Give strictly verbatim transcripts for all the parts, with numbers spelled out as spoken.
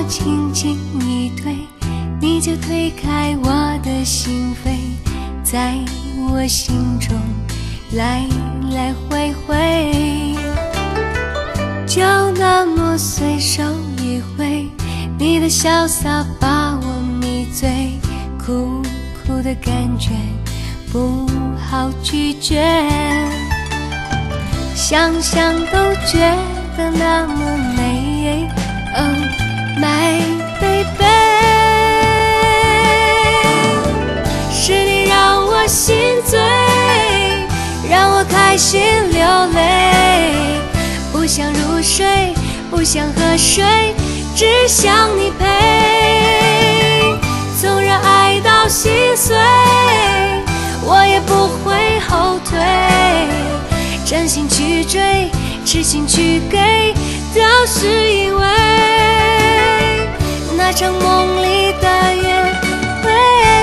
轻轻一推，你就推开我的心扉，在我心中来来回回，就那么随手一挥，你的潇洒把我迷醉，苦苦的感觉不好拒绝，想想都觉得那么美。 Oh my baby， 是你让我心醉，让我开心流泪，不想入睡，不想喝水，只想你陪。纵然爱到心碎，我也不会后退，真心去追，痴心去给，都是因为那场梦里的约会。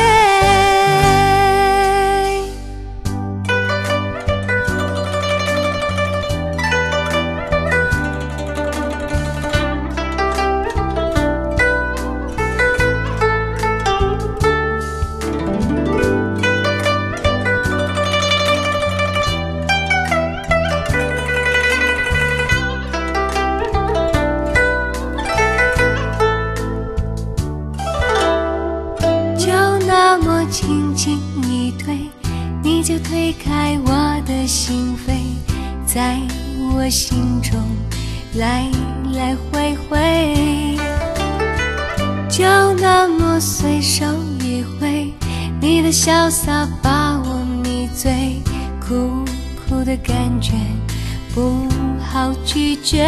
轻轻一推，你就推开我的心扉，在我心中来来回回，就那么随手一挥，你的潇洒把我迷醉，苦苦的感觉不好拒绝，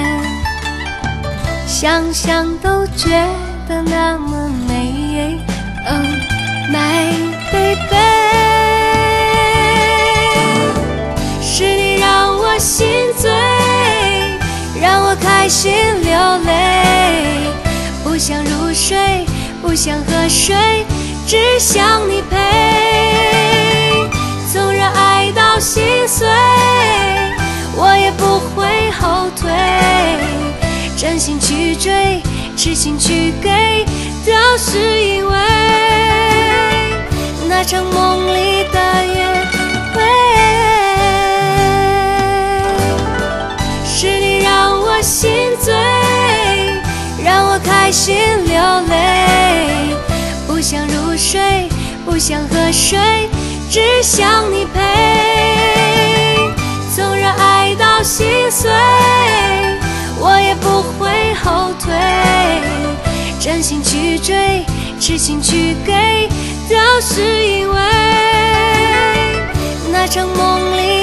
想想都觉得那么美。Oh my baby， 是你让我心醉，让我开心流泪，不想入睡，不想喝水，只想你陪。纵然爱到心碎，我也不会后退，真心去追，痴心去给，都是因为那场梦里的约会。是你让我心醉，让我开心流泪，不想入睡，不想喝水，只想你陪。纵然爱到心碎，我也不会后退，真心去追，痴心去给，都是因为那场梦里